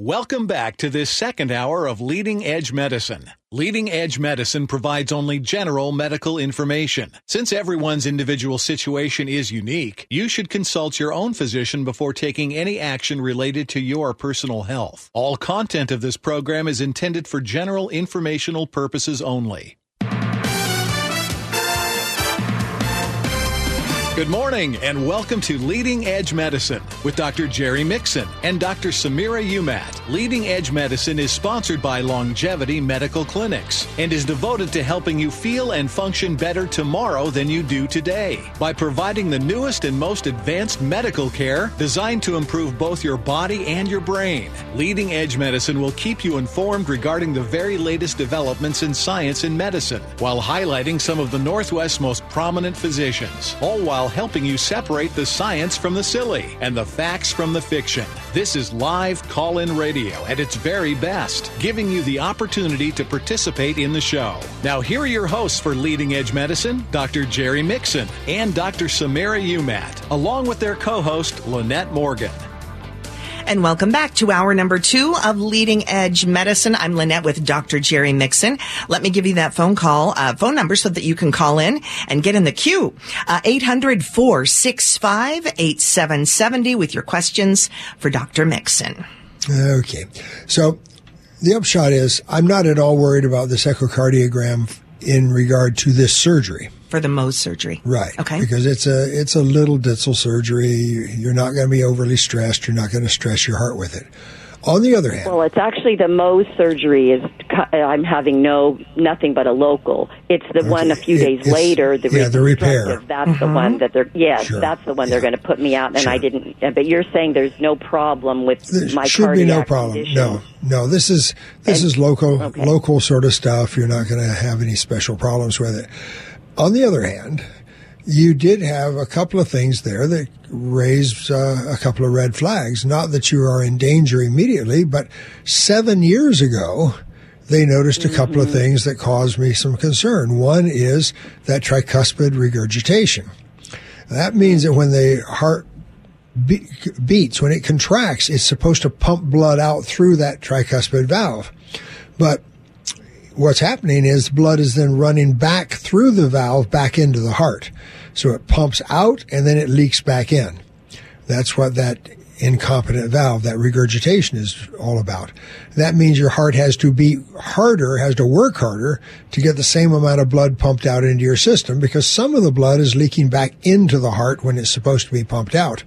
Welcome back to this second hour of Leading Edge Medicine. Leading Edge Medicine provides only general medical information. Since everyone's individual situation is unique, you should consult your own physician before taking any action related to your personal health. All content of this program is intended for general informational purposes only. Good morning and welcome to Leading Edge Medicine with Dr. Jerry Mixon and Dr. Samira Umat. Leading Edge Medicine is sponsored by Longevity Medical Clinics and is devoted to helping you feel and function better tomorrow than you do today by providing the newest and most advanced medical care designed to improve both your body and your brain. Leading Edge Medicine will keep you informed regarding the very latest developments in science and medicine while highlighting some of the Northwest's most prominent physicians, all while helping you separate the science from the silly and the facts from the fiction. This is live call-in radio at its very best, giving you the opportunity to participate in the show. Now, here are your hosts for Leading Edge Medicine, Dr. Jerry Mixon and Dr. Samira Umat, along with their co-host, Lynette Morgan. And welcome back to hour number 2 of Leading Edge Medicine. I'm Lynette with Dr. Jerry Mixon. Let me give you that phone number so that you can call in and get in the queue. 800-465-8770 with your questions for Dr. Mixon. Okay. So the upshot is I'm not at all worried about this echocardiogram in regard to this surgery. For the Mohs surgery. Right. Okay. Because it's a little ditzel surgery. You're not going to be overly stressed. You're not going to stress your heart with it. On the other hand... Well, it's actually the Mohs surgery I'm having nothing but a local. It's the one a few days later, the repair. That's the one that they're, that's the one they're going to put me out. And I didn't, but you're saying there's no problem with my cardiac should be no problem. condition. No, this is local sort of stuff. You're not going to have any special problems with it. On the other hand, you did have a couple of things there that raised a couple of red flags. Not that you are in danger immediately, but 7 years ago, they noticed a couple of things that caused me some concern. One is that tricuspid regurgitation. That means that when the heart beats, when it contracts, it's supposed to pump blood out through that tricuspid valve. But what's happening is blood is then running back through the valve back into the heart. So it pumps out and then it leaks back in. That's what that incompetent valve, that regurgitation is all about. That means your heart has to beat harder, has to work harder to get the same amount of blood pumped out into your system because some of the blood is leaking back into the heart when it's supposed to be pumped out.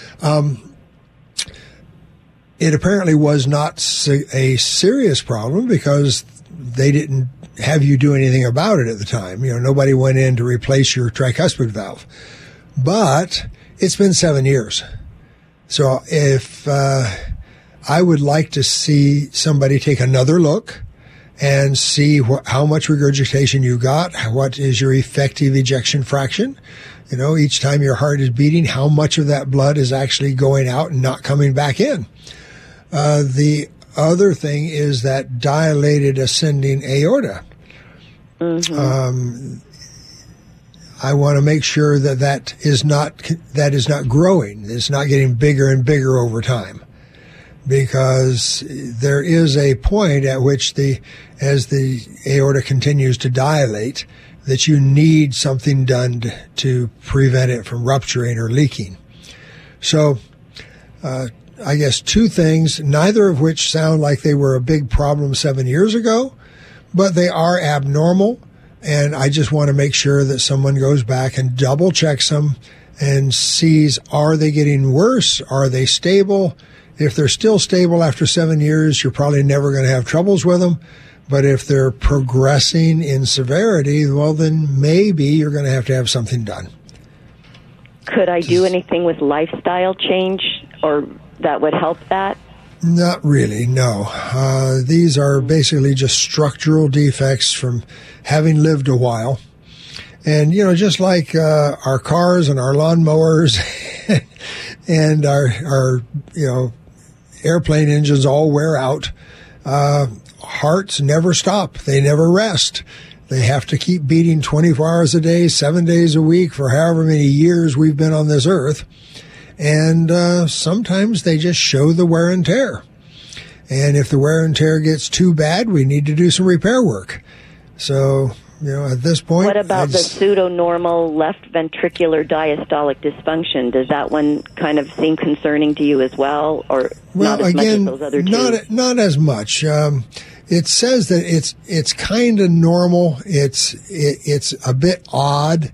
It apparently was not a serious problem because they didn't have you do anything about it at the time. You know, nobody went in to replace your tricuspid valve. But it's been 7 years. So if I would like to see somebody take another look and see how much regurgitation you got, what is your effective ejection fraction. You know, each time your heart is beating, how much of that blood is actually going out and not coming back in. The other thing is that dilated ascending aorta. I want to make sure that is not growing. It's not getting bigger and bigger over time, because there is a point at which as the aorta continues to dilate, that you need something done to prevent it from rupturing or leaking. So, I guess two things, neither of which sound like they were a big problem 7 years ago, but they are abnormal, and I just want to make sure that someone goes back and double checks them and sees, are they getting worse? Are they stable? If they're still stable after 7 years, you're probably never going to have troubles with them. But if they're progressing in severity, well, then maybe you're going to have something done. Could I do anything with lifestyle change or that would help that? Not really, no. These are basically just structural defects from having lived a while. And, you know, just like our cars and our lawnmowers and our airplane engines all wear out, hearts never stop. They never rest. They have to keep beating 24 hours a day, 7 days a week for however many years we've been on this earth. And sometimes they just show the wear and tear. And if the wear and tear gets too bad, we need to do some repair work. So, at this point... What about the pseudonormal left ventricular diastolic dysfunction? Does that one kind of seem concerning to you as well, or not as much as those other two? Not as much. It says that it's kind of normal. It's a bit odd.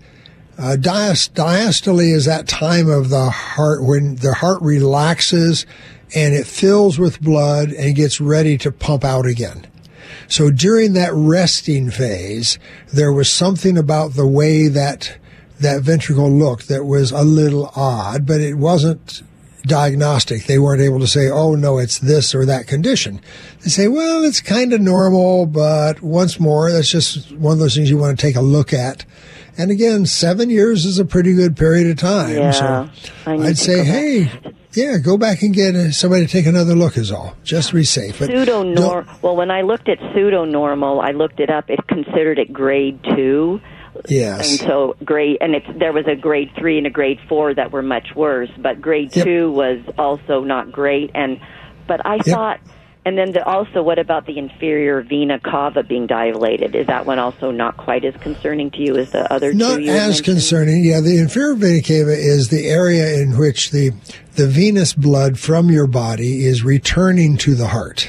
Diastole is that time of the heart when the heart relaxes and it fills with blood and gets ready to pump out again. So during that resting phase, there was something about the way that ventricle looked that was a little odd, but it wasn't diagnostic. They weren't able to say, oh, no, it's this or that condition. They say, well, it's kind of normal, but once more, that's just one of those things you want to take a look at. And again, 7 years is a pretty good period of time. Yeah, so I'd say, hey, go back and get somebody to take another look is all. Just to be safe. Well, when I looked at pseudonormal, I looked it up. It considered it grade 2. Yes. And so there was a grade 3 and a grade 4 that were much worse, but grade 2 was also not great. But I thought, and then also, what about the inferior vena cava being dilated? Is that one also not quite as concerning to you as the other two? Not as concerning. Yeah, the inferior vena cava is the area in which the venous blood from your body is returning to the heart.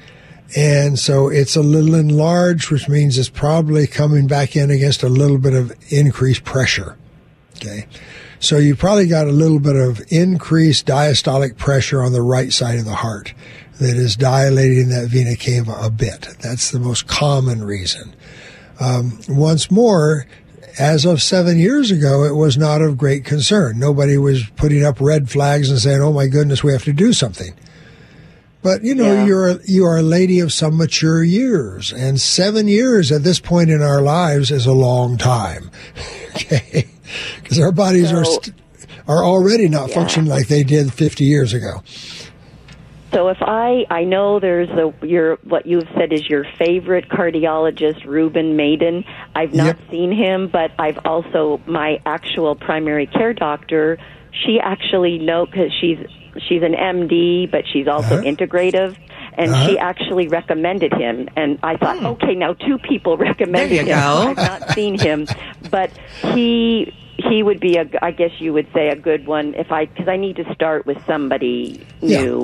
And so it's a little enlarged, which means it's probably coming back in against a little bit of increased pressure. Okay. So you probably got a little bit of increased diastolic pressure on the right side of the heart that is dilating that vena cava a bit. That's the most common reason. Once more, as of 7 years ago, it was not of great concern. Nobody was putting up red flags and saying, oh my goodness, we have to do something. But, you are a lady of some mature years, and 7 years at this point in our lives is a long time, okay? Because our bodies are already not functioning like they did 50 years ago. So if I know there's what you've said is your favorite cardiologist, Ruben Maiden. I've not seen him, but I've also, my actual primary care doctor, she actually because she's an MD, but she's also integrative, and she actually recommended him. And I thought, okay, now two people recommended him. I've not seen him, but he would be I guess you would say a good one because I need to start with somebody new.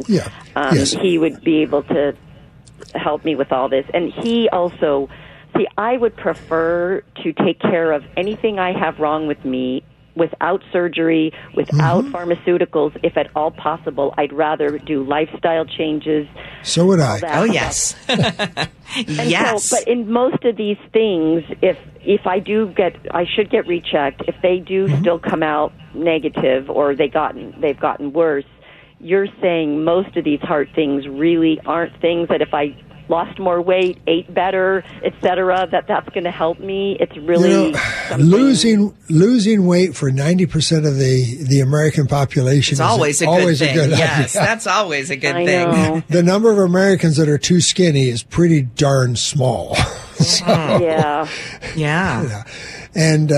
He would be able to help me with all this. And he also, I would prefer to take care of anything I have wrong with me without surgery, without pharmaceuticals, if at all possible. I'd rather do lifestyle changes. So would I. Oh, yes. Yes. But in most of these things, if I do I should get rechecked. If they do still come out negative or they've gotten worse, you're saying most of these heart things really aren't things that if I lost more weight, ate better, etc., that's going to help me. It's really losing weight for 90% of the American population is always a good thing. Yes, that's always a good thing. The number of Americans that are too skinny is pretty darn small. Yeah. And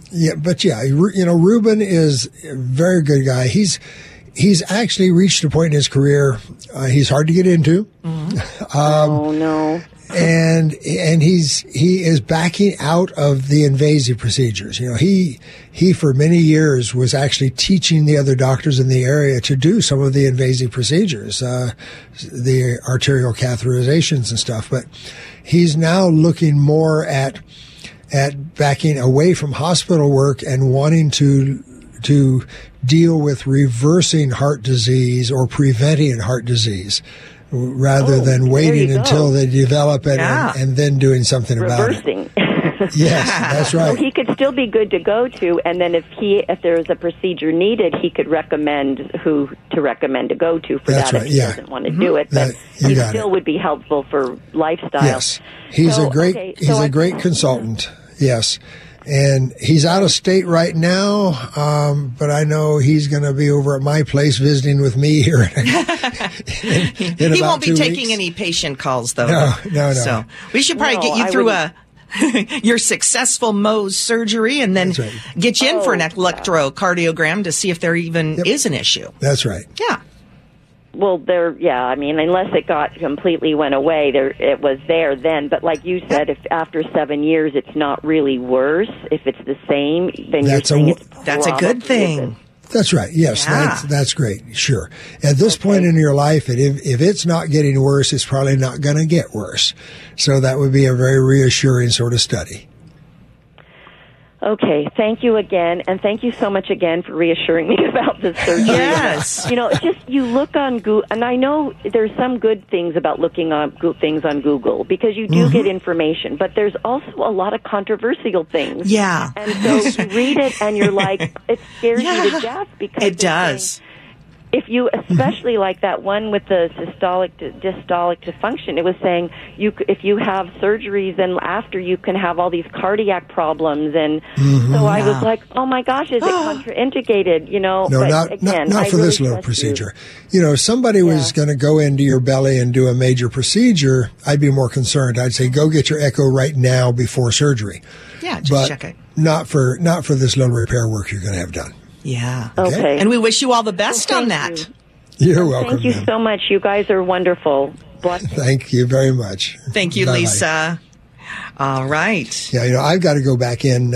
Ruben is a very good guy. He's actually reached a point in his career. He's hard to get into. Oh no! And he is backing out of the invasive procedures. He for many years was actually teaching the other doctors in the area to do some of the invasive procedures, the arterial catheterizations and stuff. But he's now looking more at backing away from hospital work and wanting to deal with reversing heart disease or preventing heart disease rather than waiting until they develop it and then doing something about it. Yes, that's right. So he could still be good to go to, and then if there is a procedure needed, he could recommend who to recommend to go to for that if he doesn't want to do it. But he still would be helpful for lifestyle. Yes, he's a great consultant. Yes. And he's out of state right now, but I know he's going to be over at my place visiting with me here. He won't be taking any patient calls, though. No. So we should probably get you through your successful Mohs surgery and then get you in for an electrocardiogram to see if there even is an issue. That's right. Yeah. Well, I mean, unless it completely went away, it was there then. But like you said, if after 7 years it's not really worse, if it's the same, then that's a good thing. That's right. Yes, that's great. Sure. At this point in your life, if it's not getting worse, it's probably not going to get worse. So that would be a very reassuring sort of study. Okay, thank you again, and thank you so much again for reassuring me about the surgery. Yes. It's just you look on Google, and I know there's some good things about looking on things on Google, because you do get information, but there's also a lot of controversial things. Yeah. And so you read it, and you're like, it scares you to death, because it does. If you, especially like that one with the systolic diastolic dysfunction, it was saying if you have surgeries and after you can have all these cardiac problems, and so I was like, oh my gosh, is it contraindicated? No, but not for this little procedure. If somebody was going to go into your belly and do a major procedure, I'd be more concerned. I'd say go get your echo right now before surgery. Yeah, just check it. Not for this little repair work you're going to have done. Yeah. Okay. And we wish you all the best on that. You're welcome. Thank you so much. You guys are wonderful. Thank you very much. Thank you, Bye-bye. Lisa. All right. Yeah, I've got to go back in,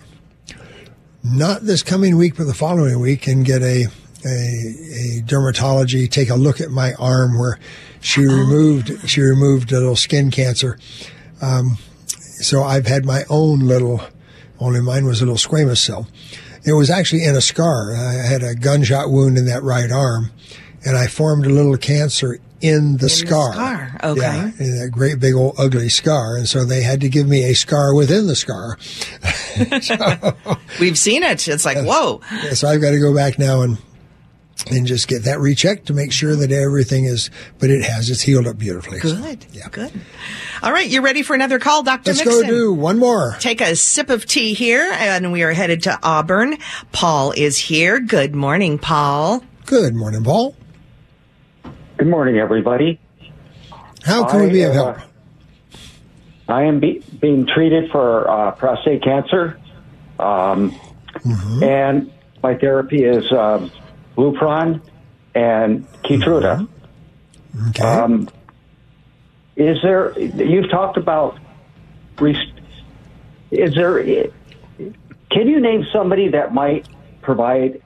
not this coming week, but the following week, and get a dermatology, take a look at my arm where she removed a little skin cancer. So I've had my own only mine was a little squamous cell. It was actually in a scar. I had a gunshot wound in that right arm, and I formed a little cancer in the scar. Okay. Yeah, in that great big old ugly scar. And so they had to give me a scar within the scar. We've seen it. It's like, whoa. Yeah, so I've got to go back now and just get that rechecked to make sure that everything it's healed up beautifully. Good. Yeah. Good. All right. You ready for another call, Dr. Let's Mixon? go do one more. Take a sip of tea here, and we are headed to Auburn. Paul is here. Good morning, Paul. Good morning, Paul. Good morning, everybody. How can we be of help? I am being treated for prostate cancer, and my therapy is Lupron and Keytruda. Okay. You've talked about, can you name somebody that might provide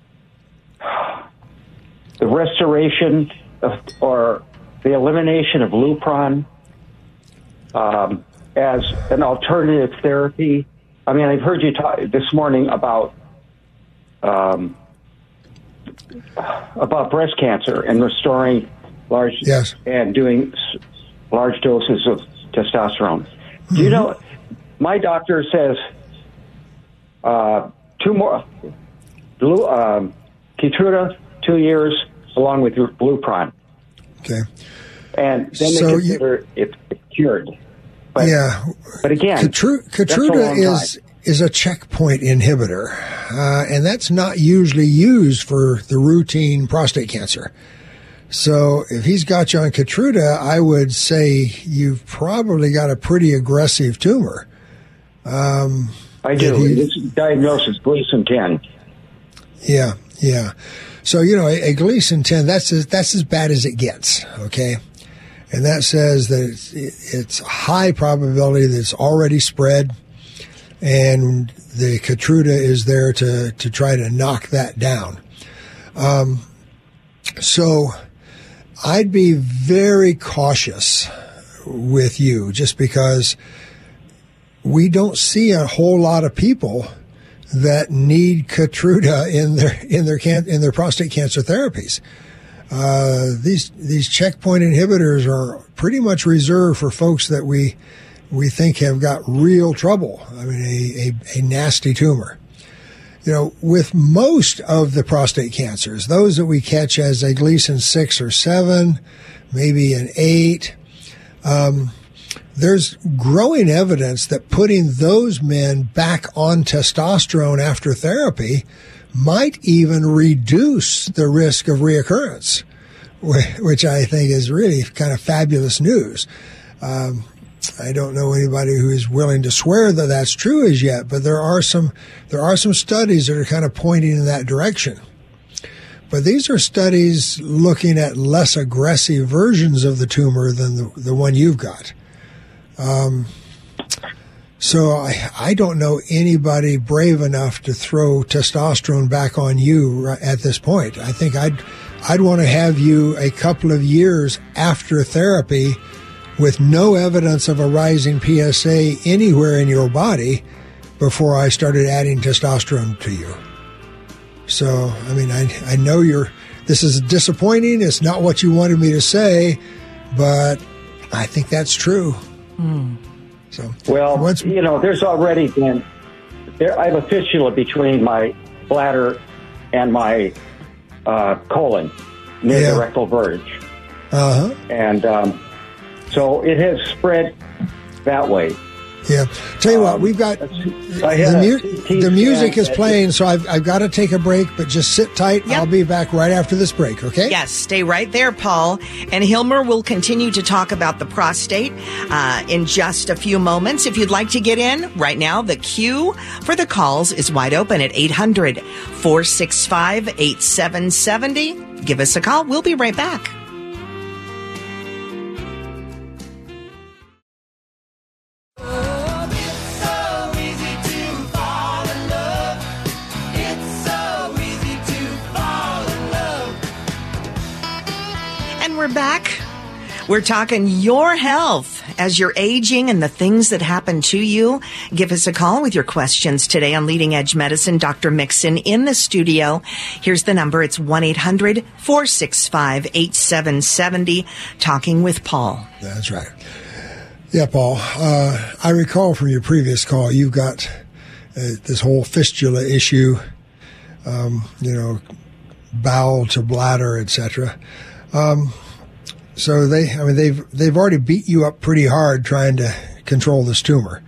the restoration or the elimination of Lupron as an alternative therapy? I mean, I've heard you talk this morning about breast cancer and restoring and doing large doses of testosterone. Do you know, my doctor says 2 more Keytruda, 2 years, along with your Lupron. Okay. And then they consider it cured. But, but again, Keytruda is a checkpoint inhibitor, and that's not usually used for the routine prostate cancer. So if he's got you on Keytruda, I would say you've probably got a pretty aggressive tumor. I do. His diagnosis, Gleason 10. Yeah. So, a Gleason 10, that's as bad as it gets, okay? And that says that it's a high probability that it's already spread, and the Keytruda is there to try to knock that down. So I'd be very cautious with you, just because we don't see a whole lot of people that need Keytruda in their prostate cancer therapies. These checkpoint inhibitors are pretty much reserved for folks that we think have got real trouble. I mean, a nasty tumor. With most of the prostate cancers, those that we catch as a Gleason 6 or 7, maybe an 8, there's growing evidence that putting those men back on testosterone after therapy might even reduce the risk of reoccurrence, which I think is really kind of fabulous news. I don't know anybody who is willing to swear that that's true as yet, but there are some studies that are kind of pointing in that direction. But these are studies looking at less aggressive versions of the tumor than the one you've got. So I don't know anybody brave enough to throw testosterone back on you at this point. I think I'd want to have you a couple of years after therapy with no evidence of a rising PSA anywhere in your body before I started adding testosterone to you. So, I mean, I know this is disappointing. It's not what you wanted me to say, but I think that's true. So, there's already been I have a fistula between my bladder and my colon near the rectal verge. And so it has spread that way. Yeah. Tell you what, we've got the music is playing, so I've got to take a break, but just sit tight. Yep. I'll be back right after this break, okay? Yes, stay right there, Paul. And Hilmer will continue to talk about the prostate in just a few moments. If you'd like to get in right now, the queue for the calls is wide open at 800-465-8770. Give us a call. We'll be right back. We're back. We're talking your health as you're aging and the things that happen to you. Give us a call with your questions today on Leading Edge Medicine. Dr. Mixon in the studio. Here's the number. It's 1-800-465-8770. Talking with Paul. That's right. Yeah, Paul. I recall from your previous call, you've got this whole fistula issue, bowel to bladder, etc. So they've already beat you up pretty hard trying to control this tumor.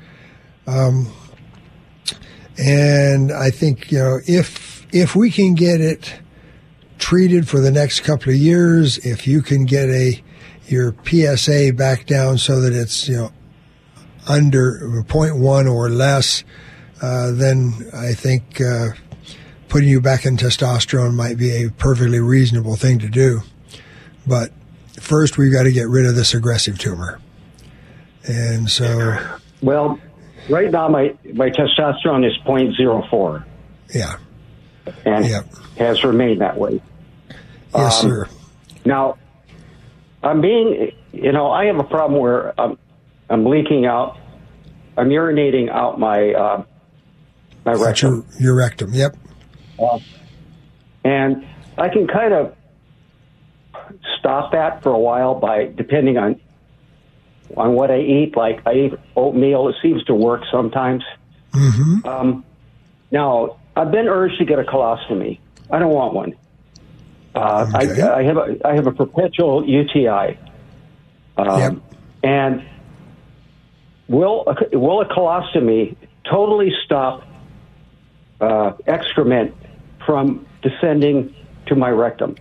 And I think, if we can get it treated for the next couple of years, if you can get your PSA back down so that it's, under 0.1 or less, then I think, putting you back in testosterone might be a perfectly reasonable thing to do. But first, we've got to get rid of this aggressive tumor. And so... Well, right now, my testosterone is 0.04. Yeah. And has remained that way. Yes, sir. Now, I have a problem where I'm leaking out, I'm urinating out my rectum. Your rectum, yep. And I can kind of stop that for a while depending on what I eat. Like I eat oatmeal. It seems to work sometimes. Mm-hmm. Now, I've been urged to get a colostomy. I don't want one. Okay. I have a perpetual UTI. And will a colostomy totally stop excrement from descending to my rectum?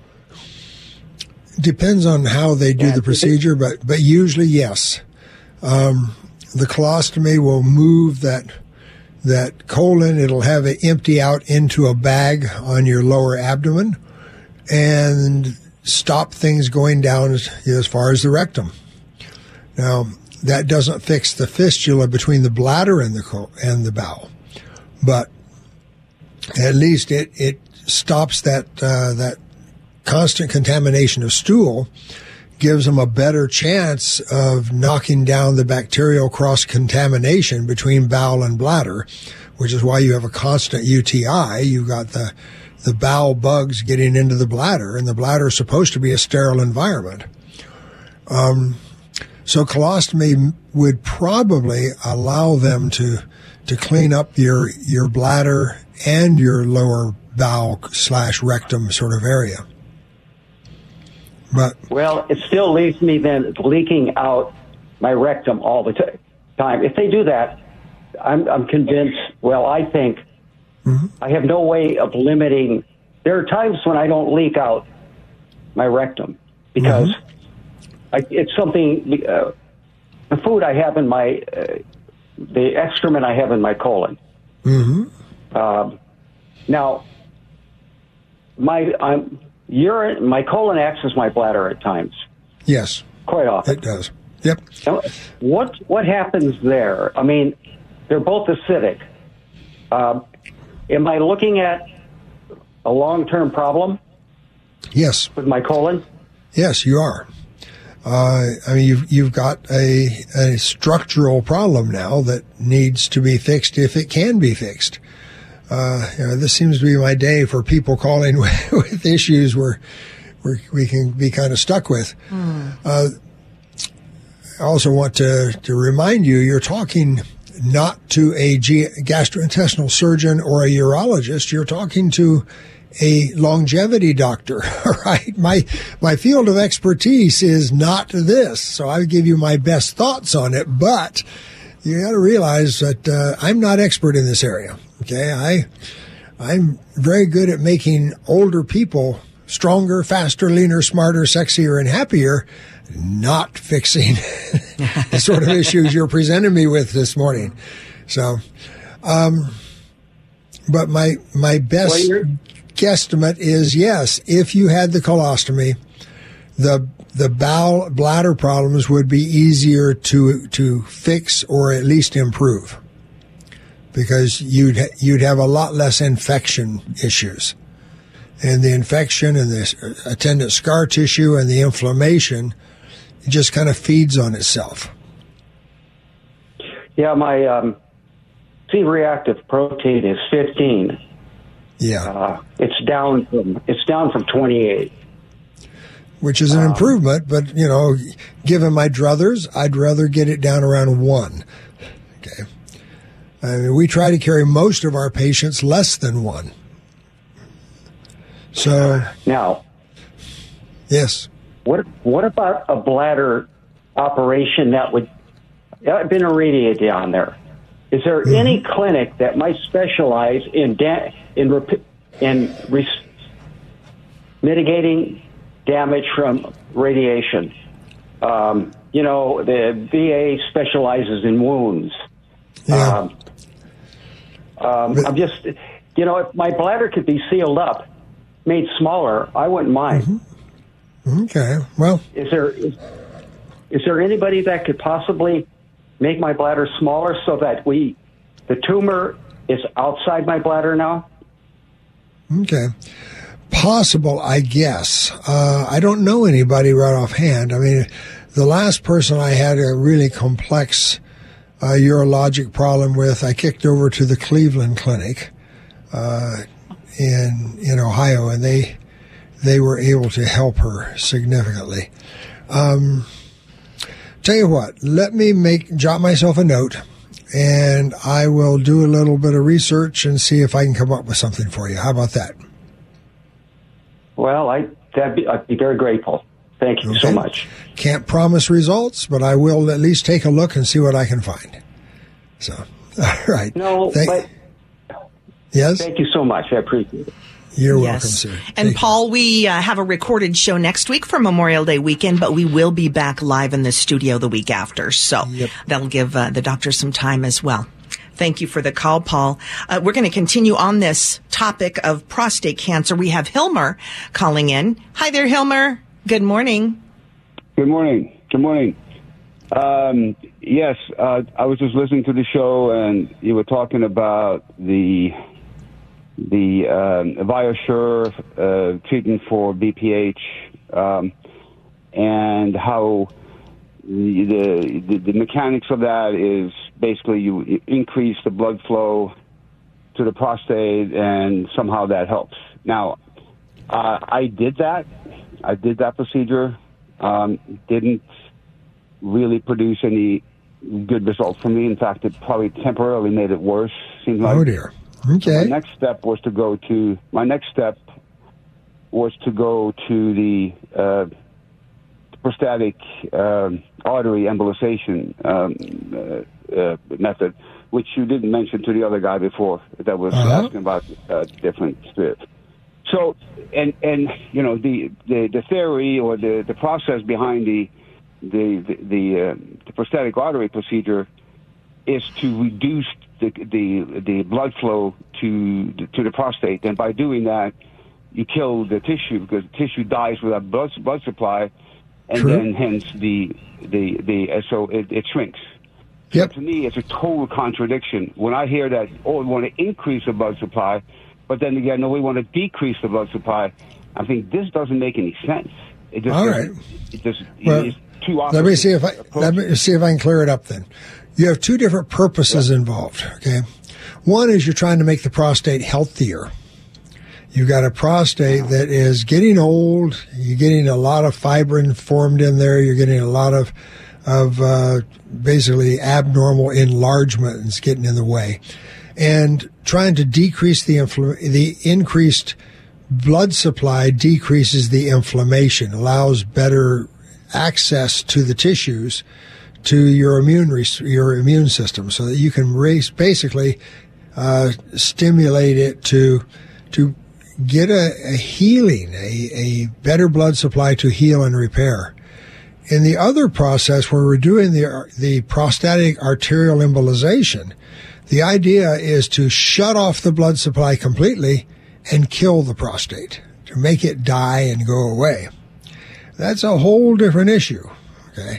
Depends on how they do the procedure, but usually yes. The colostomy will move that colon. It'll have it empty out into a bag on your lower abdomen and stop things going down as far as the rectum. Now, that doesn't fix the fistula between the bladder and the bowel, but at least it stops that constant contamination of stool, gives them a better chance of knocking down the bacterial cross-contamination between bowel and bladder, which is why you have a constant UTI. You've got the bowel bugs getting into the bladder, and the bladder is supposed to be a sterile environment. So colostomy would probably allow them to clean up your bladder and your lower bowel / rectum sort of area. But it still leaves me then leaking out my rectum all the time. If they do that, I'm convinced. Well, I think I have no way of limiting. There are times when I don't leak out my rectum because it's something. The food I have in the excrement I have in my colon. Now, my colon acts as my bladder at times. Yes. Quite often. It does. Yep. Now, what happens there? I mean, they're both acidic. Am I looking at a long-term problem? Yes. With my colon? Yes, you are. I mean, you've got a structural problem now that needs to be fixed if it can be fixed. This seems to be my day for people calling with issues where we can be kind of stuck with. I also want to remind you, you're talking not to a gastrointestinal surgeon or a urologist. You're talking to a longevity doctor, right? My field of expertise is not this, so I give you my best thoughts on it, but you got to realize that I'm not expert in this area, okay? I'm very good at making older people stronger, faster, leaner, smarter, sexier, and happier, not fixing the sort of issues you're presenting me with this morning. So, but my best guesstimate is, yes, if you had the colostomy, the bowel bladder problems would be easier to fix or at least improve, because you'd have a lot less infection issues. And the infection and the attendant scar tissue and the inflammation, it just kind of feeds on itself. Yeah, my C-reactive protein is 15. Yeah, it's down from 28, which is an improvement. But given my druthers, I'd rather get it down around 1. Okay, I mean, we try to carry most of our patients less than 1. So now, yes. What about a bladder operation that would have been irradiated down there? Is there any clinic that might specialize in mitigating damage from radiation? The VA specializes in wounds. Yeah. I'm just, if my bladder could be sealed up, made smaller, I wouldn't mind. Okay. Well, is there anybody that could possibly make my bladder smaller so that the tumor is outside my bladder now? Okay. Possible, I guess. I don't know anybody right offhand. I mean, the last person I had a really complex urologic problem with, I kicked over to the Cleveland Clinic in Ohio, and they were able to help her significantly. Tell you what, let me jot myself a note, and I will do a little bit of research and see if I can come up with something for you. How about that? Well, I'd be very grateful. Thank you so much. Can't promise results, but I will at least take a look and see what I can find. So, all right. No, but yes? Thank you so much. I appreciate it. You're welcome, sir. And Paul, we have a recorded show next week for Memorial Day weekend, but we will be back live in the studio the week after. So that'll give the doctor some time as well. Thank you for the call, Paul. We're going to continue on this topic of prostate cancer. We have Hilmer calling in. Hi there, Hilmer. Good morning. Good morning. Good morning. Yes, I was just listening to the show, and you were talking about the ViaSure treatment for BPH, and how the mechanics of that is basically you increase the blood flow to the prostate, and somehow that helps. Now, I did that procedure. Didn't really produce any good results for me. In fact, it probably temporarily made it worse. Seems like. Oh dear. Okay. My next step was to go to the prostatic artery embolization method, which you didn't mention to the other guy before that was asking about different strips. So, and the theory or the process behind the prostatic artery procedure is to reduce the blood flow to the prostate, and by doing that, you kill the tissue, because the tissue dies without blood supply, and True. then hence so it shrinks. Yep. So to me, it's a total contradiction when I hear that, we want to increase the blood supply, but then again, no, we want to decrease the blood supply. I think this doesn't make any sense. It just All right. It's two opposite. Let me see if I can clear it up then. You have two different purposes involved, okay? One is you're trying to make the prostate healthier. You've got a prostate that is getting old. You're getting a lot of fibrin formed in there. You're getting a lot of basically abnormal enlargement that's getting in the way. And trying to decrease the increased blood supply decreases the inflammation, allows better access to the tissues, to your immune system, so that you can basically stimulate it to get a healing, a better blood supply to heal and repair. In the other process, where we're doing the prostatic arterial embolization, the idea is to shut off the blood supply completely and kill the prostate, to make it die and go away. That's a whole different issue, okay?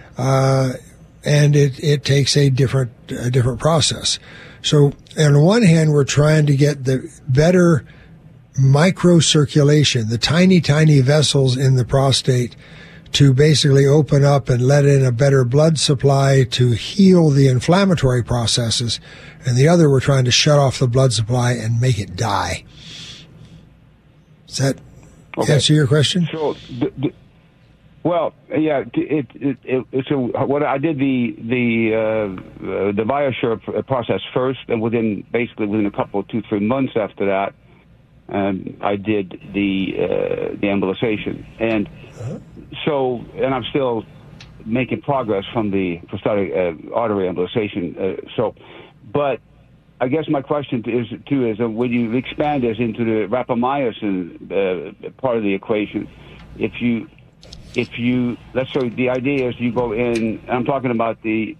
And it takes a different process. So on the one hand, we're trying to get the better microcirculation, the tiny, tiny vessels in the prostate, to basically open up and let in a better blood supply to heal the inflammatory processes. And the other, we're trying to shut off the blood supply and make it die. Does that answer your question? So, well, yeah. So what I did the ViaSure process first, and within a couple of 2-3 months after that, I did the embolization, and and I'm still making progress from the prostatic artery embolization. But I guess my question is when you expand this into the rapamycin part of the equation, if you let's say the idea is you go in, I'm talking about the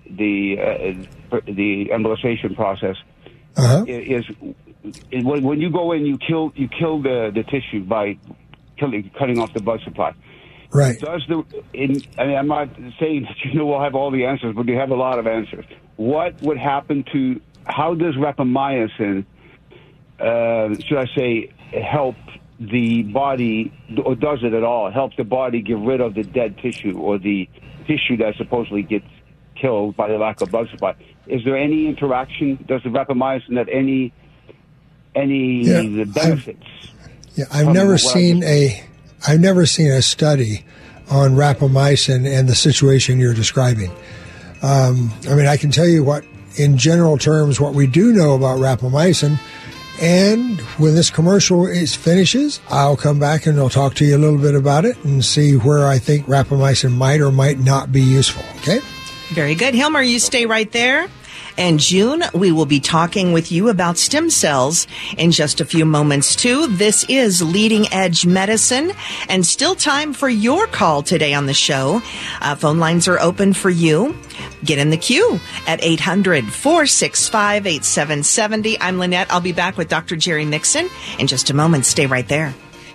embolization process, is when you go in, you kill the tissue by cutting off the blood supply. Right. I'm not saying that we'll have all the answers, but you have a lot of answers. What would happen to, how does rapamycin, should I say, help the body, or does it at all, help the body get rid of the dead tissue or the tissue that supposedly gets killed by the lack of blood supply? Is there any interaction? Does the rapamycin have any benefits? I've never seen a study on rapamycin and the situation you're describing. I can tell you what, in general terms, what we do know about rapamycin. And when this commercial finishes, I'll come back and I'll talk to you a little bit about it and see where I think rapamycin might or might not be useful. Okay? Very good. Hilmer, you stay right there. And June, we will be talking with you about stem cells in just a few moments, too. This is Leading Edge Medicine, and still time for your call today on the show. Phone lines are open for you. Get in the queue at 800-465-8770. I'm Lynette. I'll be back with Dr. Jerry Mixon in just a moment. Stay right there.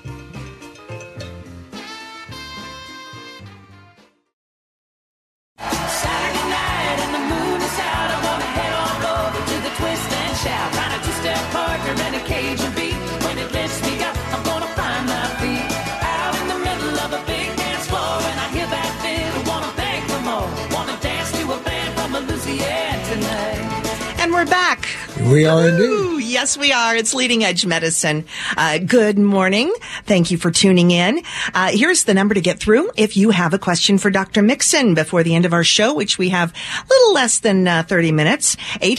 We're back. We are indeed. Yes, we are. It's Leading Edge Medicine. Good morning. Thank you for tuning in. Here's the number to get through if you have a question for Dr. Mixon before the end of our show, which we have a little less than 30 minutes.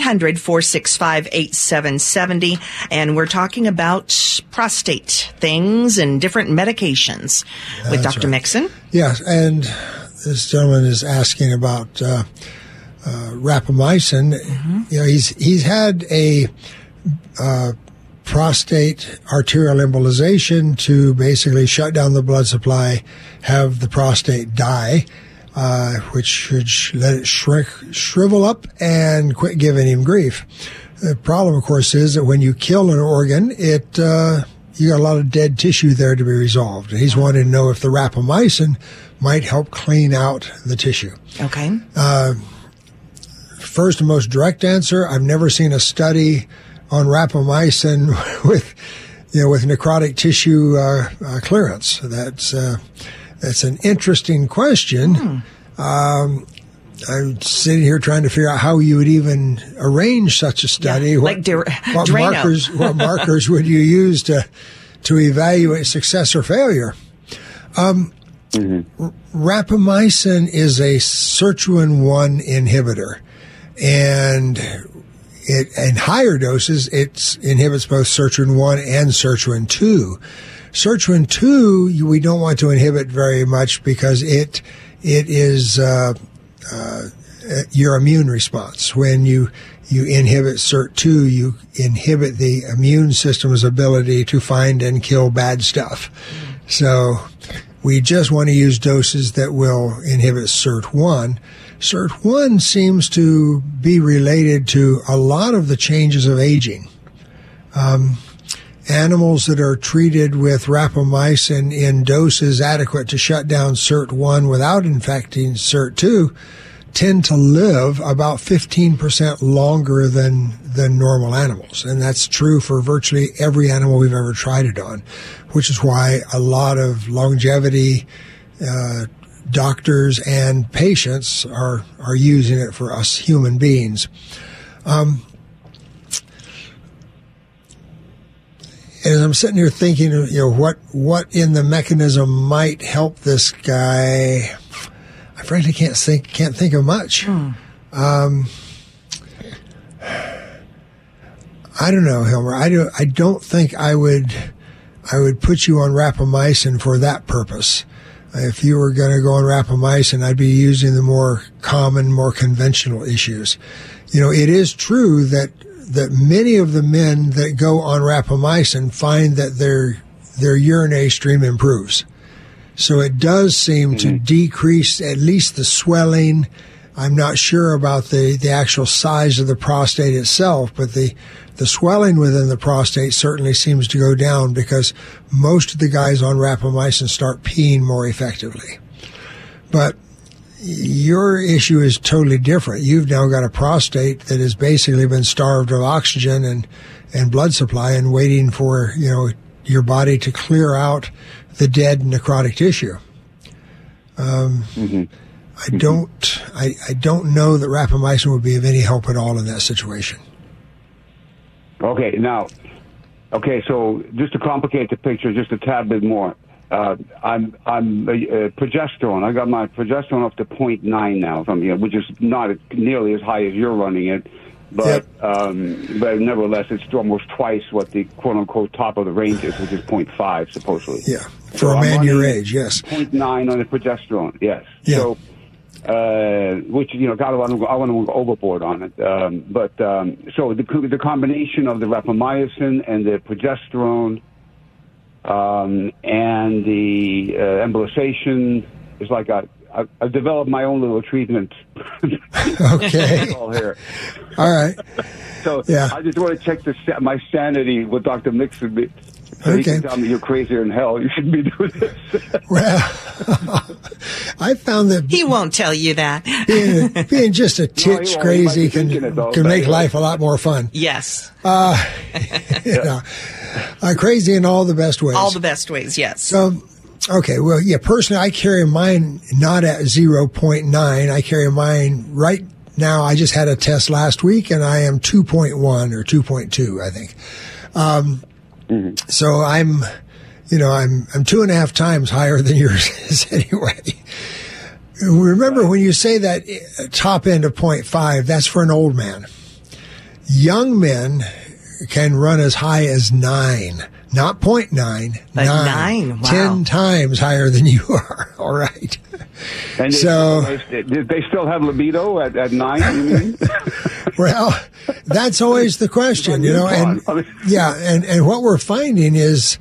800-465-8770. And we're talking about prostate things and different medications with Dr. Right. Mixon. Yes, and this gentleman is asking about rapamycin. Mm-hmm. He's had a prostate arterial embolization to basically shut down the blood supply, have the prostate die, which should let it shrivel up and quit giving him grief. The problem, of course, is that when you kill an organ, it you got a lot of dead tissue there to be resolved. And he's wanting to know if the rapamycin might help clean out the tissue. Okay. First and most direct answer, I've never seen a study on rapamycin with necrotic tissue clearance. That's an interesting question. I'm sitting here trying to figure out how you would even arrange such a study. Yeah, What markers would you use to evaluate success or failure? Rapamycin is a sirtuin-1 inhibitor, and in higher doses, it inhibits both sirtuin-1 and sirtuin-2. Sirtuin-2, we don't want to inhibit very much because it is your immune response. When you inhibit SIRT2, you inhibit the immune system's ability to find and kill bad stuff. So we just want to use doses that will inhibit SIRT1. SIRT1 seems to be related to a lot of the changes of aging. Animals that are treated with rapamycin in doses adequate to shut down SIRT1 without infecting SIRT2 tend to live about 15% longer than normal animals. And that's true for virtually every animal we've ever tried it on, which is why a lot of longevity doctors and patients are using it for us human beings. As I'm sitting here thinking, what in the mechanism might help this guy, I frankly can't think of much. I don't know, Hilmer. I don't think I would put you on rapamycin for that purpose. If you were going to go on rapamycin, I'd be using the more common, more conventional issues. It is true that many of the men that go on rapamycin find that their urinary stream improves. So it does seem to decrease at least the swelling. I'm not sure about the actual size of the prostate itself, but the swelling within the prostate certainly seems to go down because most of the guys on rapamycin start peeing more effectively. But your issue is totally different. You've now got a prostate that has basically been starved of oxygen and blood supply and waiting for, your body to clear out the dead necrotic tissue. I don't know that rapamycin would be of any help at all in that situation. So just to complicate the picture just a tad bit more, I'm progesterone. I got my progesterone up to 0.9 now, which is not nearly as high as you're running it, but nevertheless, it's almost twice what the quote unquote top of the range is, which is 0.5 supposedly. Yeah, for a man your age, yes. 0.9 on the progesterone, yes. Yeah. So, which God, I want to go overboard on it. So the combination of the rapamycin and the progesterone. And the embolization is like I've developed my own little treatment. Okay. All here. All right. So I just want to check my sanity with Dr. Mixon. So he can tell me you're crazier than hell. You shouldn't be doing this. Well, I found that he won't tell you that. being just a titch crazy can make life a lot more fun. Yes. Crazy in all the best ways. All the best ways, yes. So, okay, well, yeah, personally, I carry mine not at 0.9. I carry mine right now. I just had a test last week, and I am 2.1 or 2.2, I think. So I'm 2.5 times higher than yours is anyway. Remember, when you say that top end of 0.5, that's for an old man. Young men can run as high as 9, not 0.9, but 9. Wow. 10 times higher than you are. All right. And so they still have libido at 9, you mean? Well, that's always the question, and what we're finding is,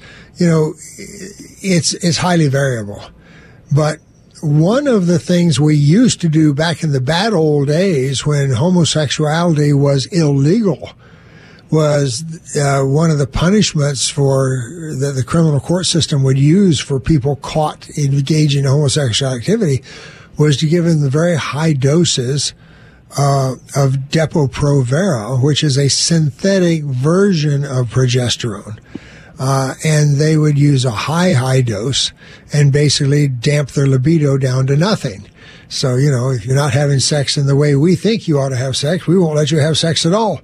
it's highly variable. But one of the things we used to do back in the bad old days when homosexuality was illegal was one of the punishments that the criminal court system would use for people caught engaging in homosexual activity was to give them the very high doses of Depo-Provera, which is a synthetic version of progesterone. And they would use a high dose and basically damp their libido down to nothing. So, if you're not having sex in the way we think you ought to have sex, we won't let you have sex at all.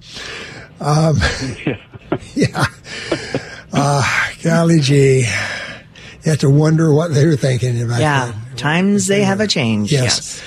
Yeah. Golly gee. You have to wonder what they were thinking about. Yeah. Times they have a change. Yes.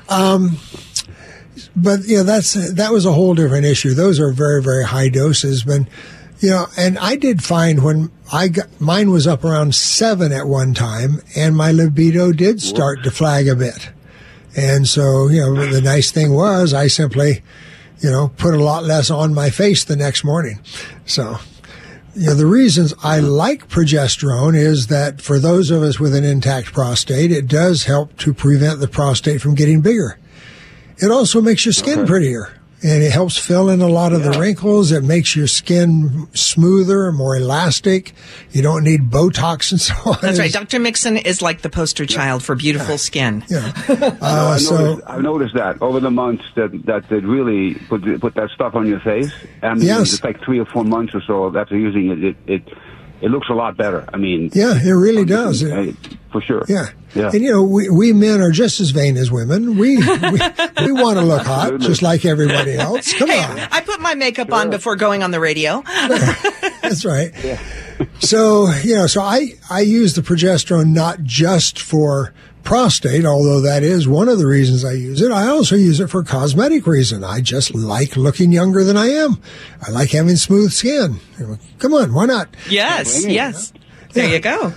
But, that was a whole different issue. Those are very, very high doses. But, and I did find when mine was up around 7 at one time, and my libido did start to flag a bit. And so, the nice thing was I simply, put a lot less on my face the next morning. So, the reasons I like progesterone is that for those of us with an intact prostate, it does help to prevent the prostate from getting bigger. It also makes your skin prettier. And it helps fill in a lot of the wrinkles. It makes your skin smoother, more elastic. You don't need Botox and so on. That's right. Dr. Mixon is like the poster child for beautiful skin. Yeah. I've noticed that over the months that they really put that stuff on your face. I mean, it's like 3 or 4 months or so after using it, it looks a lot better. I mean, yeah, it really does. For sure. Yeah. And, we men are just as vain as women. We want to look hot, just like everybody else. Come on. I put my makeup on before going on the radio. That's right. Yeah. So I use the progesterone not just for prostate, although that is one of the reasons I use it. I also use it for cosmetic reason. I just like looking younger than I am. I like having smooth skin. Come on, why not? Yes. There you go.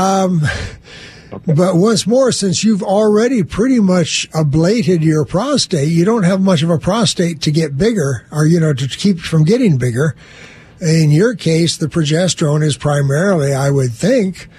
But once more, since you've already pretty much ablated your prostate, you don't have much of a prostate to get bigger or, to keep from getting bigger. In your case, the progesterone is primarily, I would think,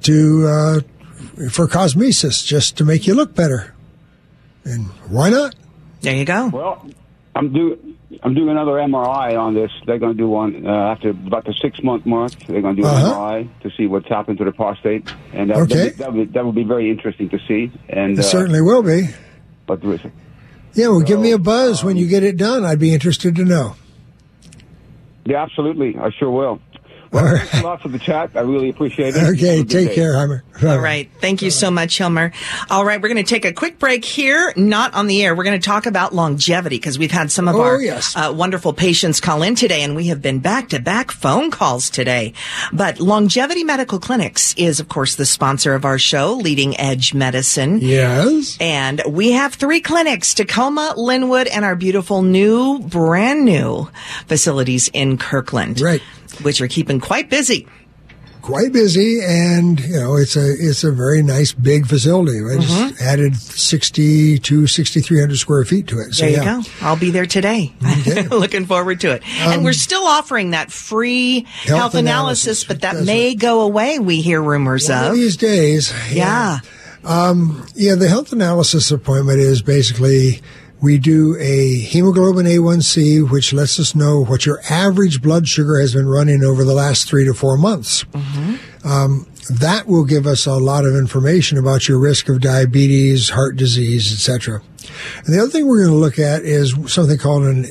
for cosmesis, just to make you look better. And why not? There you go. Well, I'm doing another MRI on this. They're going to do one after about the 6-month mark. They're going to do an MRI to see what's happened to the prostate, and that would be very interesting to see. And it certainly will be. But give me a buzz when you get it done. I'd be interested to know. Yeah, absolutely. I sure will. Well, thanks a lot for the chat. I really appreciate it. Okay, take care, Heimer. All right. Thank you so much, Hilmer. All right, we're going to take a quick break here, not on the air. We're going to talk about longevity because we've had some of our wonderful patients call in today, and we have been back-to-back phone calls today. But Longevity Medical Clinics is, of course, the sponsor of our show, Leading Edge Medicine. Yes. And we have 3 clinics, Tacoma, Linwood, and our beautiful brand new facilities in Kirkland. Right. Which are keeping quite busy. Quite busy, and it's a very nice big facility. I just added 6,300 square feet to it. So, there you go. I'll be there today. Okay. Looking forward to it. And we're still offering that free health analysis, but that may go away. We hear rumors of these days. Yeah. The health analysis appointment is basically. We do a hemoglobin A1C, which lets us know what your average blood sugar has been running over the last 3 to 4 months. That will give us a lot of information about your risk of diabetes, heart disease, etc. And the other thing we're going to look at is something called an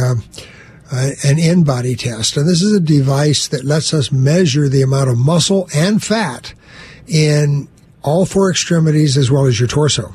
in-body test. And this is a device that lets us measure the amount of muscle and fat in all 4 extremities as well as your torso.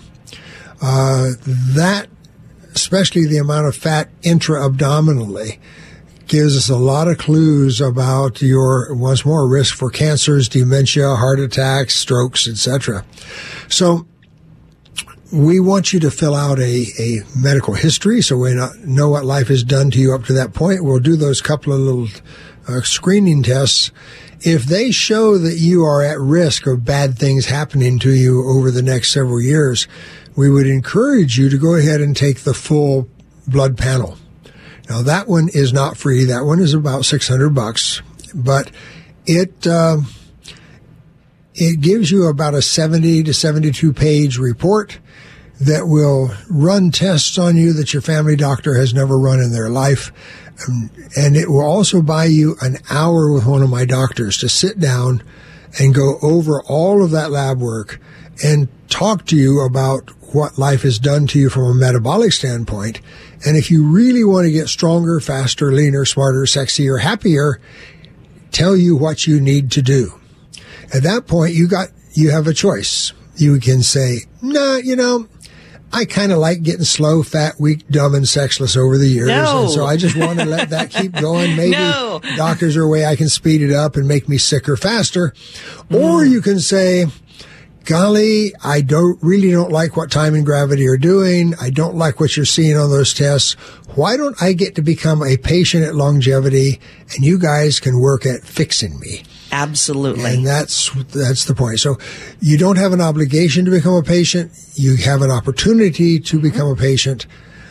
That especially the amount of fat intra-abdominally, gives us a lot of clues about your, once more, risk for cancers, dementia, heart attacks, strokes, etc. So we want you to fill out a medical history so we know what life has done to you up to that point. We'll do those couple of little screening tests. If they show that you are at risk of bad things happening to you over the next several years, we would encourage you to go ahead and take the full blood panel. Now, that one is not free. That one is about $600, but it gives you about a 70 to 72 page report that will run tests on you that your family doctor has never run in their life. And it will also buy you an hour with one of my doctors to sit down and go over all of that lab work and talk to you about what life has done to you from a metabolic standpoint. And if you really want to get stronger, faster, leaner, smarter, sexier, happier, tell you what you need to do. At that point, you have a choice. You can say, nah, I kind of like getting slow, fat, weak, dumb, and sexless over the years. No. And so I just want to let that keep going. Maybe doctors are a way I can speed it up and make me sicker faster. Or you can say, golly, I really don't like what time and gravity are doing. I don't like what you're seeing on those tests. Why don't I get to become a patient at Longevity, and you guys can work at fixing me? Absolutely. And that's the point. So you don't have an obligation to become a patient. You have an opportunity to become a patient.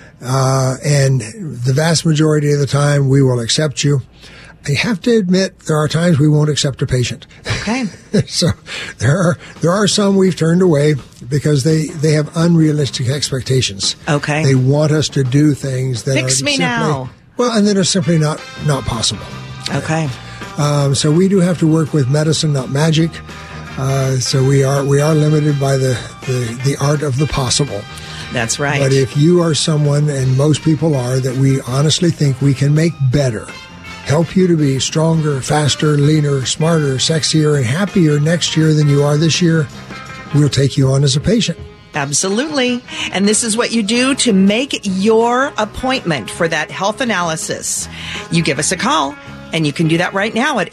And the vast majority of the time, we will accept you. I have to admit, there are times we won't accept a patient. Okay. So there are some we've turned away because they have unrealistic expectations. Okay. They want us to do things that Fix are me simply, now. Well, and that are simply not possible. Okay. So we do have to work with medicine, not magic. So we are limited by the art of the possible. That's right. But if you are someone, and most people are, that we honestly think we can make better, help you to be stronger, faster, leaner, smarter, sexier, and happier next year than you are this year, we'll take you on as a patient. Absolutely. And this is what you do to make your appointment for that health analysis. You give us a call, and you can do that right now at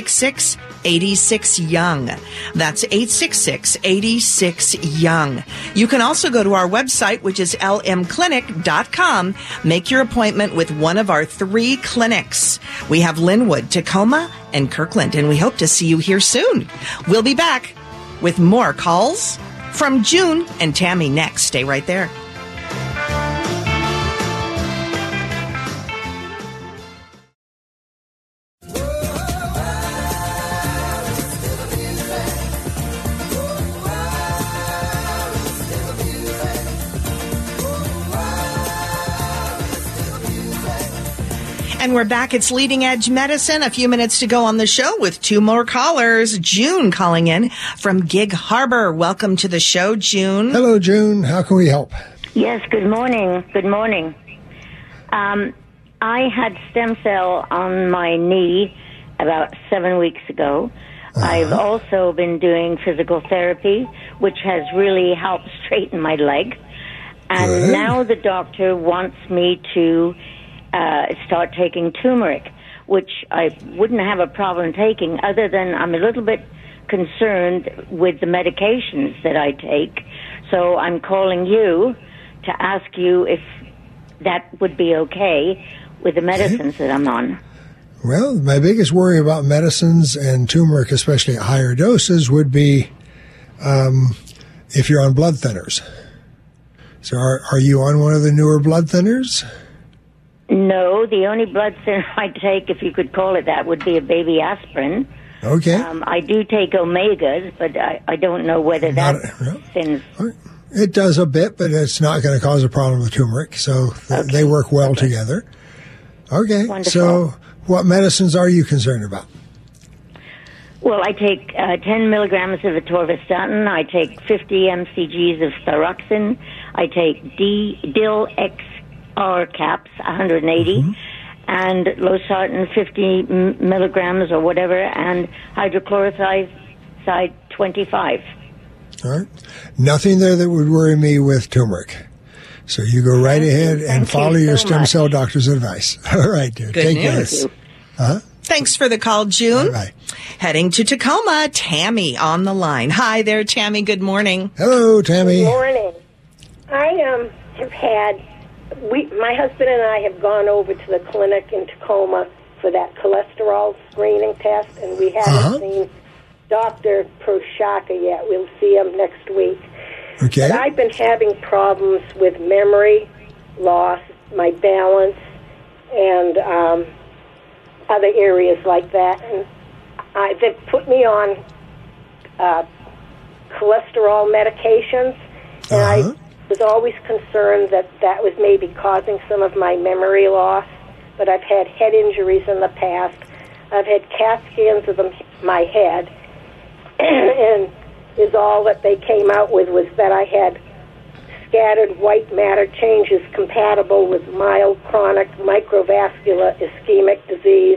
866-86-YOUNG. That's 866-86-YOUNG. You can also go to our website, which is lmclinic.com. Make your appointment with one of our 3 clinics. We have Linwood, Tacoma, and Kirkland, and we hope to see you here soon. We'll be back with more calls from June and Tammy next. Stay right there. And we're back. It's Leading Edge Medicine. A few minutes to go on the show with 2 more callers. June calling in from Gig Harbor. Welcome to the show, June. Hello, June. How can we help? Yes, good morning. Good morning. I had stem cell on my knee about 7 weeks ago. I've also been doing physical therapy, which has really helped straighten my leg. And now the doctor wants me to start taking turmeric, which I wouldn't have a problem taking, other than I'm a little bit concerned with the medications that I take. So I'm calling you to ask you if that would be okay with the medicines that I'm on. Well, my biggest worry about medicines and turmeric, especially at higher doses, would be if you're on blood thinners. So are you on one of the newer blood thinners? No, the only blood thinner I take, if you could call it that, would be a baby aspirin. Okay. I do take omegas, but I don't know whether that thins. It does a bit, but it's not going to cause a problem with turmeric, so they work well together. Okay. Wonderful. So what medicines are you concerned about? Well, I take 10 milligrams of atorvastatin. I take 50 mcgs of thyroxine. I take Dill XR caps, 180, and losartan, 50 milligrams or whatever, and hydrochlorothiazide, 25. All right. Nothing there that would worry me with turmeric. So you go right ahead and follow your stem cell doctor's advice. All right, dear. Good news. Thanks for the call, June. Bye-bye. Heading to Tacoma, Tammy on the line. Hi there, Tammy. Good morning. Hello, Tammy. Good morning. I have had, my husband and I have gone over to the clinic in Tacoma for that cholesterol screening test, and we haven't seen Dr. Proshaka yet. We'll see him next week. Okay. But I've been having problems with memory loss, my balance, and other areas like that. And they've put me on cholesterol medications, and was always concerned that that was maybe causing some of my memory loss, but I've had head injuries in the past. I've had CAT scans of my head, and is all that they came out with was that I had scattered white matter changes compatible with mild chronic microvascular ischemic disease,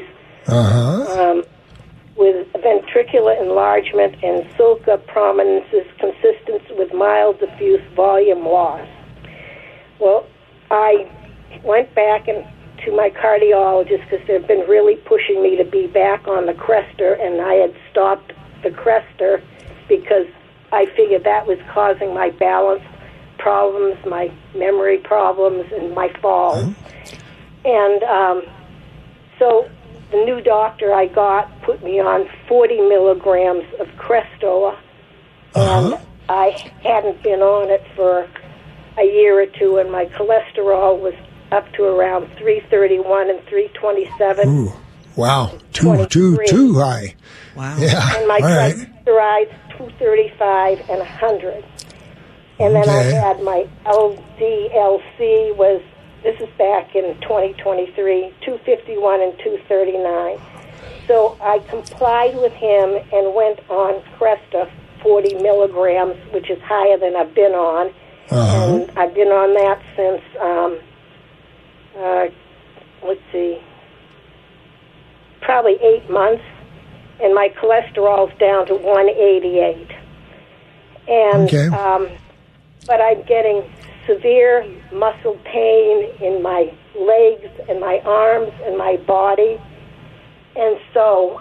with ventricular enlargement and sulca prominences consistent with mild diffuse volume loss. Well, I went back to my cardiologist because they've been really pushing me to be back on the Crestor, and I had stopped the Crestor because I figured that was causing my balance problems, my memory problems, and my falls. And so the new doctor I got put me on 40 milligrams of Crestor, and I hadn't been on it for a year or two, and my cholesterol was up to around 331 and 327. Ooh, wow, too high. Wow. Yeah. And my triglycerides 235 and 100. And then I had my LDLC this is back in 2023, 251 and 239. So I complied with him and went on Crestor 40 milligrams, which is higher than I've been on. And I've been on that since, probably 8 months. And my cholesterol's down to 188. And, but I'm getting severe muscle pain in my legs and my arms and my body. And so,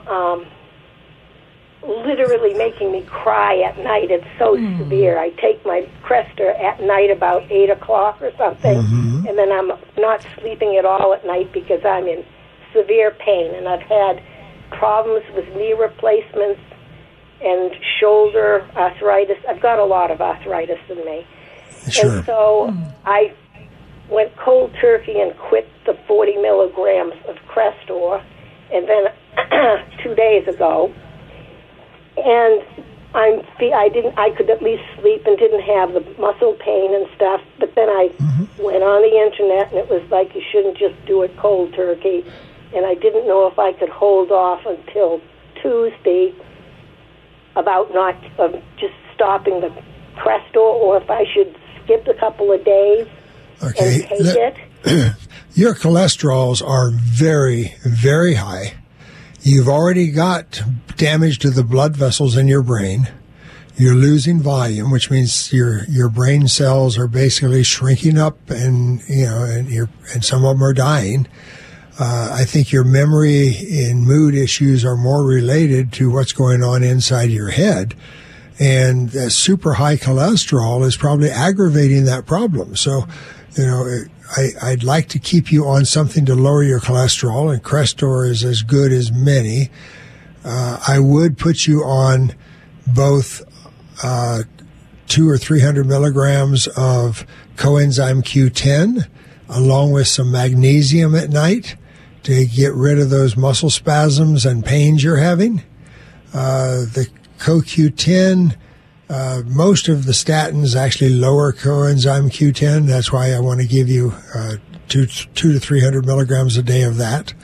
literally making me cry at night. It's so severe. I take my Crestor at night about 8 o'clock or something, and then I'm not sleeping at all at night because I'm in severe pain. And I've had problems with knee replacements and shoulder arthritis. I've got a lot of arthritis in me. Sure. And so I went cold turkey and quit the 40 milligrams of Crestor, and then 2 days ago, and I could at least sleep and didn't have the muscle pain and stuff, but then I went on the internet, and it was like you shouldn't just do it cold turkey, and I didn't know if I could hold off until Tuesday about not just stopping the Crestor, or if I should skip a couple of days and take it. Your cholesterols are very, very high. You've already got damage to the blood vessels in your brain. You're losing volume, which means your brain cells are basically shrinking up, and and some of them are dying. I think your memory and mood issues are more related to what's going on inside your head. And super high cholesterol is probably aggravating that problem. So, I'd like to keep you on something to lower your cholesterol, and Crestor is as good as many. I would put you on both 200 or 300 milligrams of coenzyme Q10, along with some magnesium at night to get rid of those muscle spasms and pains you're having. The CoQ10, most of the statins actually lower coenzyme Q10. That's why I want to give you 200 to 300 milligrams a day of that.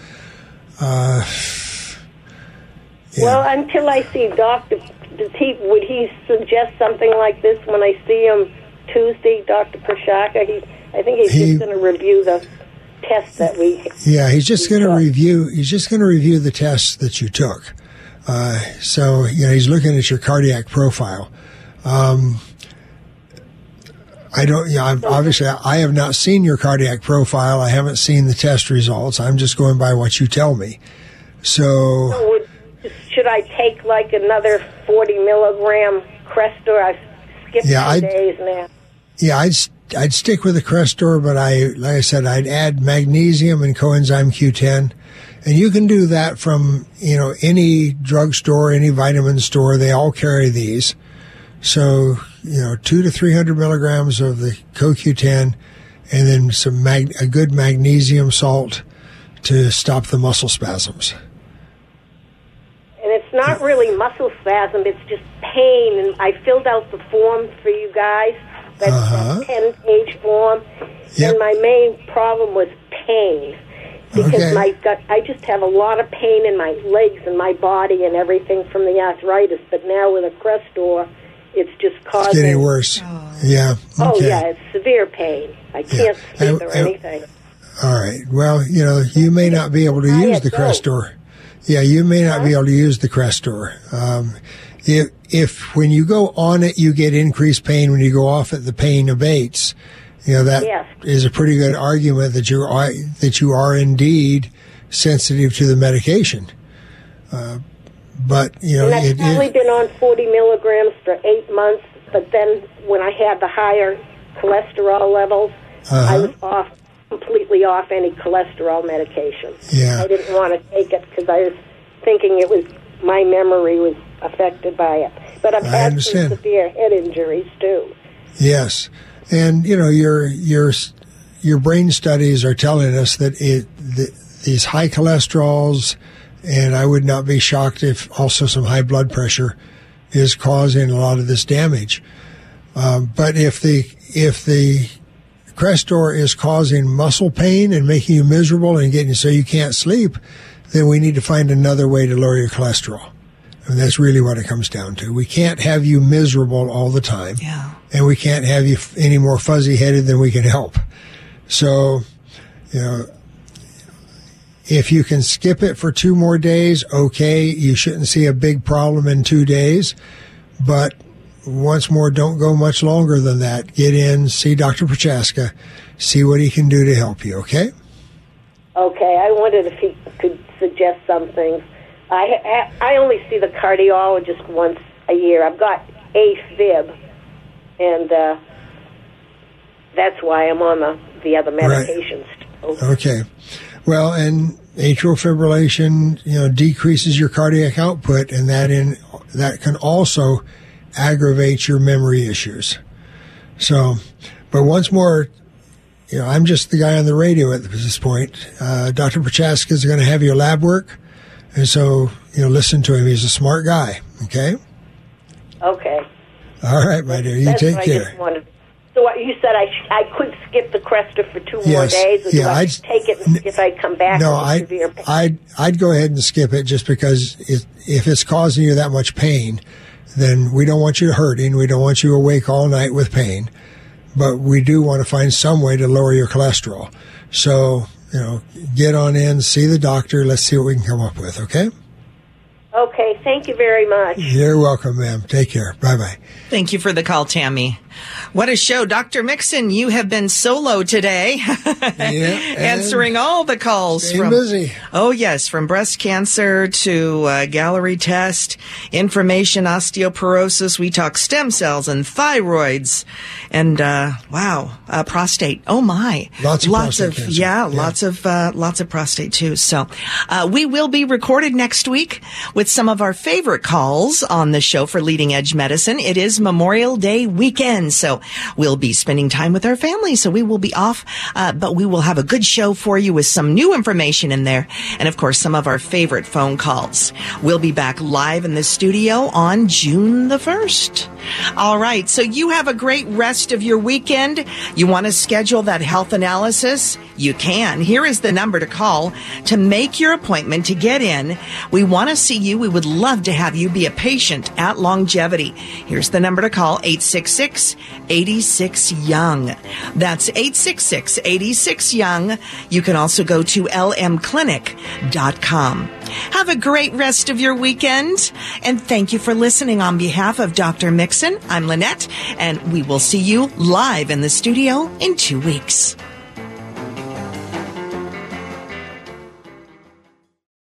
Well, until I see Dr. Would he suggest something like this when I see him Tuesday, Dr. Prashaka? I think he's just going to review the tests that we. Yeah, he's just going to review. He's just going to review the tests that you took. So he's looking at your cardiac profile. Obviously, I have not seen your cardiac profile. I haven't seen the test results. I'm just going by what you tell me. So should I take like another 40 milligram Crestor? I've skipped 2 days now. Yeah, I'd stick with the Crestor, but like I said, I'd add magnesium and coenzyme Q10. And you can do that from, any drugstore, any vitamin store. They all carry these. So, 200 to 300 milligrams of the CoQ10, and then a good magnesium salt to stop the muscle spasms. And it's not really muscle spasm, it's just pain. And I filled out the form for you guys, That's a 10-page form. Yep. And my main problem was pain. Because I just have a lot of pain in my legs and my body and everything from the arthritis. But now with a Crestor, it's just causing... It's getting worse. Yeah. Okay. Oh, yeah, it's severe pain. I can't sleep or anything. All right. Well, you may not be able to use the Crestor. Yeah, you may not be able to use the Crestor. If when you go on it, you get increased pain, when you go off it, the pain abates. That is a pretty good argument that you are indeed sensitive to the medication. But and I've probably been on 40 milligrams for 8 months. But then when I had the higher cholesterol levels, I was completely off any cholesterol medication. Yeah. I didn't want to take it because I was thinking my memory was affected by it. But I've had some severe head injuries too. Yes. And, your brain studies are telling us that these high cholesterols, and I would not be shocked if also some high blood pressure is causing a lot of this damage. But if the Crestor is causing muscle pain and making you miserable and getting so you can't sleep, then we need to find another way to lower your cholesterol. And that's really what it comes down to. We can't have you miserable all the time. Yeah. And we can't have you any more fuzzy-headed than we can help. So, if you can skip it for 2 more days, okay, you shouldn't see a big problem in 2 days. But once more, don't go much longer than that. Get in, see Dr. Prochaska, see what he can do to help you, okay? Okay, I wondered if he could suggest some things. I only see the cardiologist once a year. I've got AFib, and that's why I'm on the other medications. Right. Okay. Well, and atrial fibrillation, decreases your cardiac output, and that can also aggravate your memory issues. So, but once more, I'm just the guy on the radio at this point. Dr. Prochaska is going to have your lab work. And so, listen to him. He's a smart guy, okay? Okay. All right, my dear. You take care. So what you said I could skip the Crestor for 2 more days, or do I take it if I come back with severe pain? I'd go ahead and skip it just because if it's causing you that much pain, then we don't want you hurting. We don't want you awake all night with pain. But we do want to find some way to lower your cholesterol. So, get on in, see the doctor. Let's see what we can come up with, okay? Okay, thank you very much. You're welcome, ma'am. Take care. Bye-bye. Thank you for the call, Tammy. What a show. Dr. Mixon, you have been solo today, answering all the calls. Busy. Oh, yes, from breast cancer to Galleri test, inflammation, osteoporosis. We talk stem cells and thyroids and, prostate. Oh, my. Lots of prostate cancer. Yeah, lots of prostate, too. So we will be recorded next week with some of our favorite calls on the show for Leading Edge Medicine. It is Memorial Day weekend, so we'll be spending time with our family, so we will be off, but we will have a good show for you with some new information in there, and of course some of our favorite phone calls. We'll be back live in the studio on June the 1st. All right, so you have a great rest of your weekend. You want to schedule that health analysis? You can. Here is the number to call to make your appointment to get in. We want to see you. We would love to have you be a patient at Longevity. Here's the number to call, 866-86-YOUNG. That's 866-86-YOUNG. You can also go to lmclinic.com. Have a great rest of your weekend, and thank you for listening. On behalf of Dr. Mixon, I'm Lynette, and we will see you live in the studio in 2 weeks.